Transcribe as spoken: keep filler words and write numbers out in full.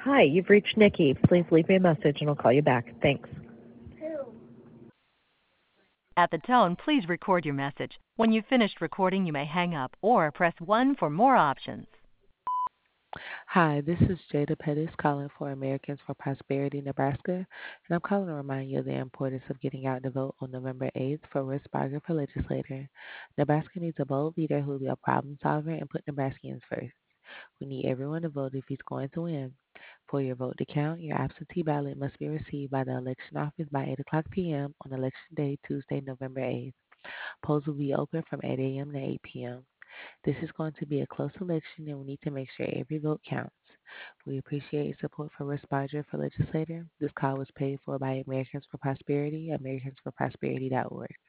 Hi, you've reached Nikki. Please leave me a message and I'll call you back. Thanks. At the tone, please record your message. When you've finished recording, you may hang up or press one for more options. Hi, this is Jada Pettis calling for Americans for Prosperity, Nebraska, and I'm calling to remind you of the importance of getting out to vote on November eighth for Russ Barger for legislator. Nebraska needs a bold leader who will be a problem solver and put Nebraskans first. We need everyone to vote if he's going to win. For your vote to count, your absentee ballot must be received by the election office by eight o'clock p.m. on Election Day, Tuesday, November eighth. Polls will be open from eight a.m. to eight p.m. This is going to be a close election, and we need to make sure every vote counts. We appreciate your support for Russ Barger for legislator. This call was paid for by Americans for Prosperity, americans for prosperity dot org.